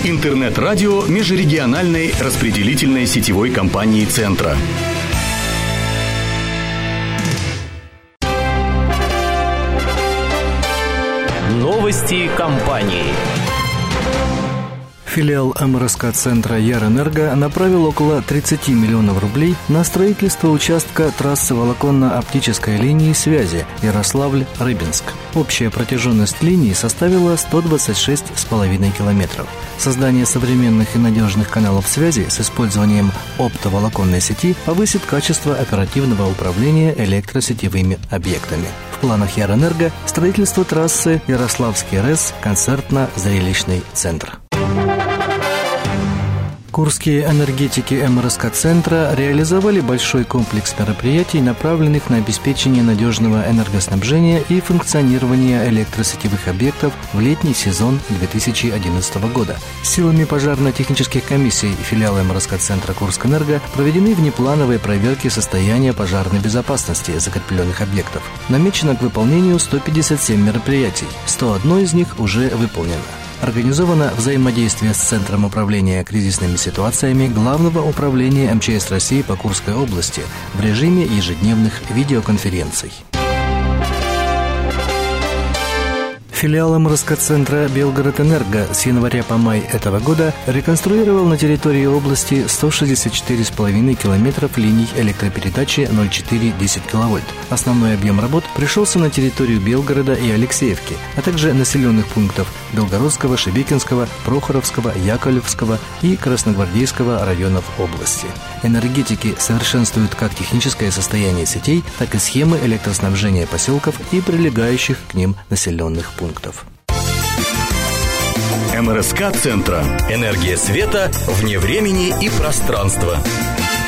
Интернет-радио межрегиональной распределительной сетевой компании «Центра». Новости компании. Филиал МРСК-центра Ярэнерго направил около 30 миллионов рублей на строительство участка трассы волоконно-оптической линии связи Ярославль-Рыбинск. Общая протяженность линии составила 126,5 километров. Создание современных и надежных каналов связи с использованием оптоволоконной сети повысит качество оперативного управления электросетевыми объектами. В планах Ярэнерго строительство трассы Ярославский РЭС, концертно-зрелищный центр. Курские энергетики МРСК-центра реализовали большой комплекс мероприятий, направленных на обеспечение надежного энергоснабжения и функционирования электросетевых объектов в летний сезон 2011 года. Силами пожарно-технических комиссий филиала МРСК-центра Курскэнерго проведены внеплановые проверки состояния пожарной безопасности закрепленных объектов. Намечено к выполнению 157 мероприятий, 101 из них уже выполнено. Организовано взаимодействие с Центром управления кризисными ситуациями Главного управления МЧС России по Курской области в режиме ежедневных видеоконференций. Филиал МРСК-центра Белгород-Энерго с января по май этого года реконструировал на территории области 164,5 километров линий электропередачи 0,4-10 киловольт. Основной объем работ пришелся на территорию Белгорода и Алексеевки, а также населенных пунктов Белгородского, Шебекинского, Прохоровского, Яковлевского и Красногвардейского районов области. Энергетики совершенствуют как техническое состояние сетей, так и схемы электроснабжения поселков и прилегающих к ним населенных пунктов. МРСК-центра. Энергия света вне времени и пространства.